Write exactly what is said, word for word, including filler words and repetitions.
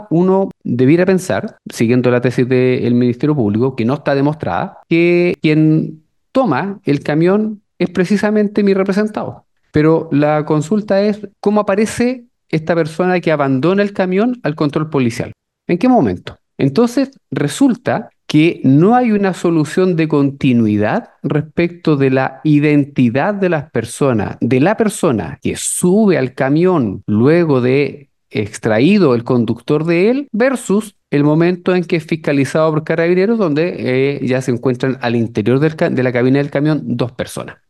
uno debiera pensar, siguiendo la tesis del Ministerio Público, que no está demostrada, que quien toma el camión es precisamente mi representado. Pero la consulta es cómo aparece esta persona que abandona el camión al control policial. ¿En qué momento? Entonces, resulta que no hay una solución de continuidad respecto de la identidad de las personas, de la persona que sube al camión luego de extraído el conductor de él versus el momento en que es fiscalizado por carabineros donde eh, ya se encuentran al interior del ca- de la cabina del camión dos personas.